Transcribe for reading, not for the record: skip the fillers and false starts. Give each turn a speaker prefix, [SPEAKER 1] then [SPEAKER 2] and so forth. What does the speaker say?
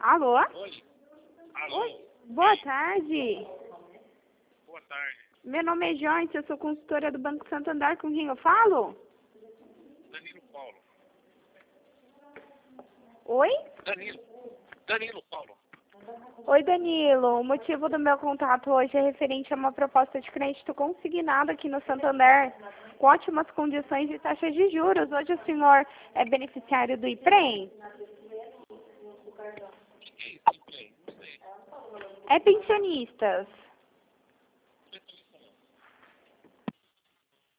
[SPEAKER 1] Alô?
[SPEAKER 2] Oi. Alô.
[SPEAKER 1] Oi. Boa tarde.
[SPEAKER 2] Boa tarde.
[SPEAKER 1] Meu nome é Joyce, eu sou consultora do Banco Santander. Com quem eu falo?
[SPEAKER 2] Danilo Paulo.
[SPEAKER 1] Oi?
[SPEAKER 2] Danilo Paulo.
[SPEAKER 1] Oi, Danilo. O motivo do meu contato hoje é referente a uma proposta de crédito consignado aqui no Santander, com ótimas condições e taxas de juros. Hoje o senhor é beneficiário do IPREM?
[SPEAKER 2] O que é isso? Não sei.
[SPEAKER 1] É pensionistas.